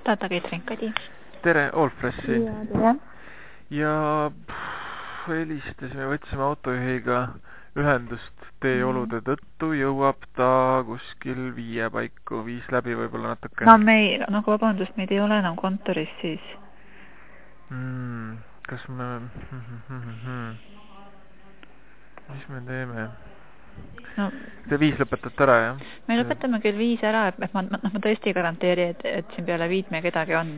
Tata Ketrin, Kadi. Tere, Allfresh siin. Tere. Ja helistasime, võtsime autojuhiga ühendust teeolude tõttu, jõuab ta kuskil 5 paiku, 5 läbi võib-olla natuke. No me nagu vabandust, meid ei ole enam kontoris siis. Kas me... Mis me teeme? No, Te 5 lõpetate ära, jah? Me lõpetame küll 5 ära, et ma tõesti garanteeri, et siin peale 5 me kedagi on.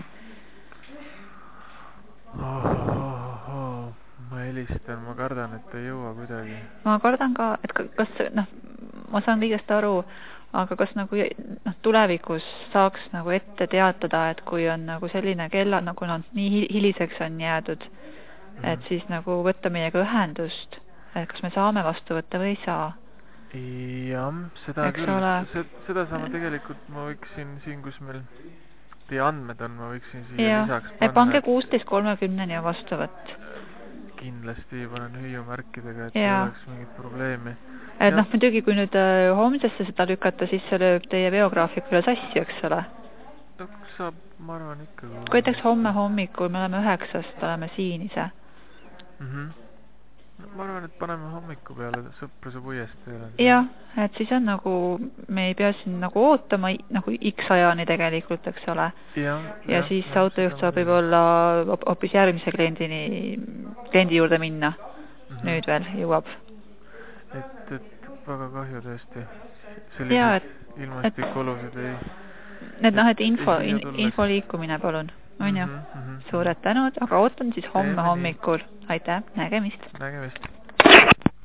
Ma helistan, ma kardan, et ei jõua kuidagi. Ma kardan ka, et kas, ma saan kõigest aru, aga kas nagu tulevikus saaks nagu ette teatada, et kui on nagu selline kella, nagu nii hiliseks on jäädud, et siis nagu võtta meiega ühendust, et kas me saame vastu võtta või ei saa. Jah, seda küll, seda saame tegelikult, ma võiksin siin, kus meil teie andmed on, ma võiksin siia lisaks panna. Pange 16.30 ja vastuvõtt. Kindlasti panen hüüumärkidega, et ei oleks mingit probleemi. Et muidugi, kui nüüd homsesse seda lükata, siis see lööb teie veograafikule sassi, eks ole? Saab, ma arvan ikka. Kui näiteks homme hommikul, me oleme 9-st, oleme siin ise. Ma arvan, et paneme hommiku peale, sõpruse puiest. Jah, et siis on nagu, me ei pea siin nagu ootama nagu X ajani tegelikult, eks ole. Ja siis autojuht saab võib-olla hoopis järgmise kliendi juurde minna. Nüüd veel jõuab. Et väga kahju tõesti. Sellised ilmastikuolused ei... Et info liikumine, palun. On ju? Suured tänud, aga ootan siis homme hommikul. Aitäh, nägemist. Nägemist.